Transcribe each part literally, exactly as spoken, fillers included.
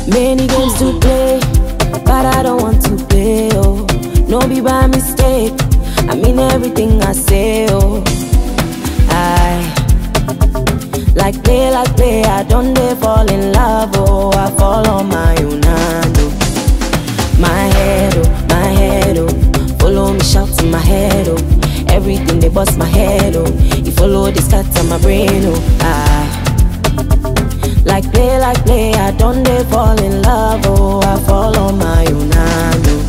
Many games to play, but I don't want to play, oh. No be by mistake, I mean everything I say, oh. I like play, like play, I don't dare fall in love, oh. I fall on my own hand, oh. My head, oh, my head, oh. Follow me, shout to my head, oh. Everything they bust my head, oh. You follow this cat on my brain, oh. I like play, like play, I don't dare fall in love, oh. I fall on my own hand, oh.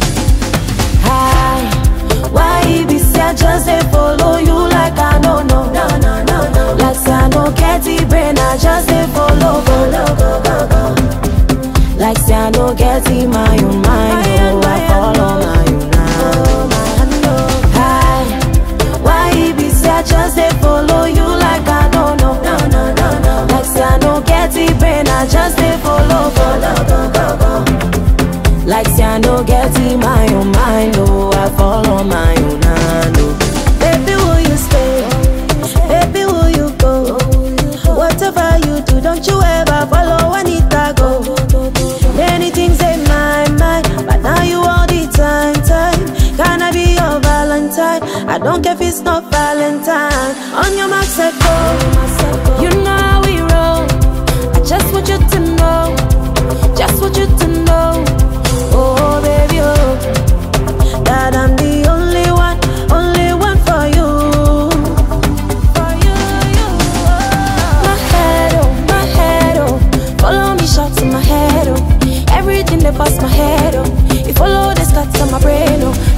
Hi, why it be say I just dey follow you like I don't know, no, no, no, no. Like say I no get the brain, I just dey follow, follow, go, go, go. Like say I no get the my own mind, oh. I fall on my own hand, oh. Hi, why it be say I just dey follow you like I don't know, no, no, no, no. Like say I no get the brain, I just dey follow, follow, go, go, go. Like say I no get in my own mind, oh. I fall on my own hand, oh. Baby, will you stay? Baby, will you go? Whatever you do, don't you ever follow Anita go. Many things in my mind, but now you all the time, time. Can I be your Valentine? I don't care if it's not Valentine. On your mark, set go. You know how we roll. I just want you to know, just want you to know, oh baby, oh, that I'm the only one, only one for you, for you, you. Oh. My head, oh, my head, oh, follow me, shout to my head, oh. Everything they bust my head, oh. You follow the stats on my brain, oh.